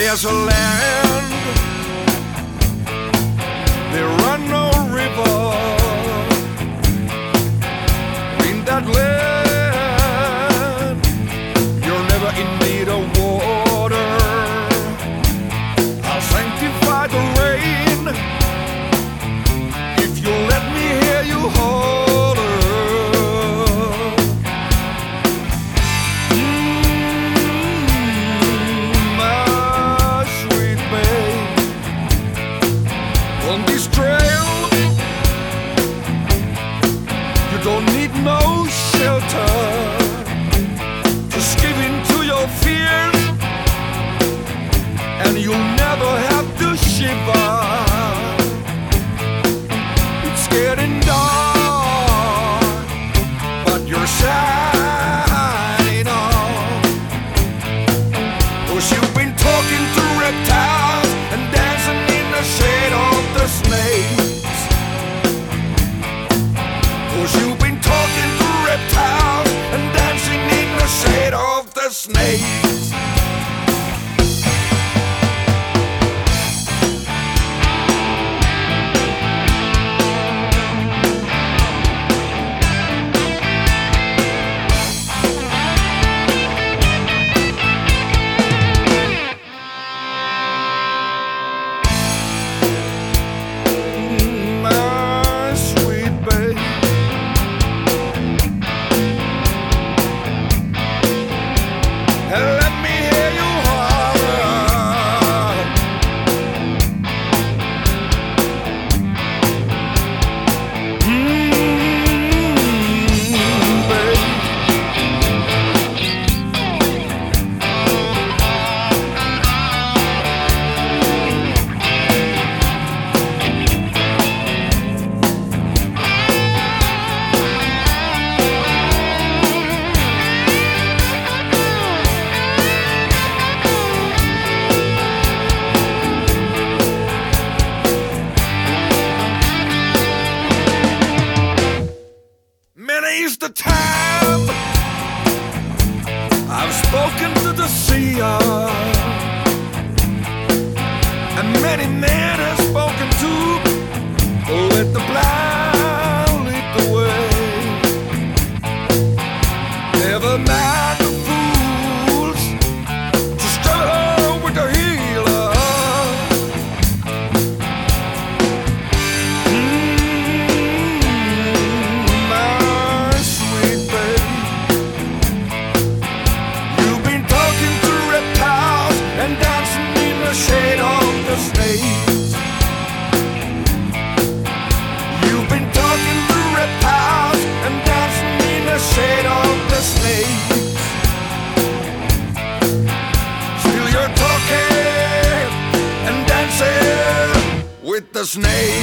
There's a land, there are no rivers in that land. You're never in need of water. I'll sanctify the rain if you let me hear you holler. My sweet babe, on this trail you don't need no shelter. Just give in to your fears and you'll never have to shiver. It's getting dark, but you're shining on. 'Cause you've been talking to reptiles and dancing in the shade of the snakes. 'Cause you've been talking to reptiles and dancing in the shade of the snakes. My sweet babe, and let me hear you holler. Babe. Many's the time I've spoken to the sea, and many men have spoken to. Let the blind lead the way. Never mind the fools to struggle with the healer. My sweet babe, you've been talking to reptiles and dancing in the shade of the snakes. You've been talking to reptiles and dancing in the shade of the snakes. Still you're talking and dancing with the snakes.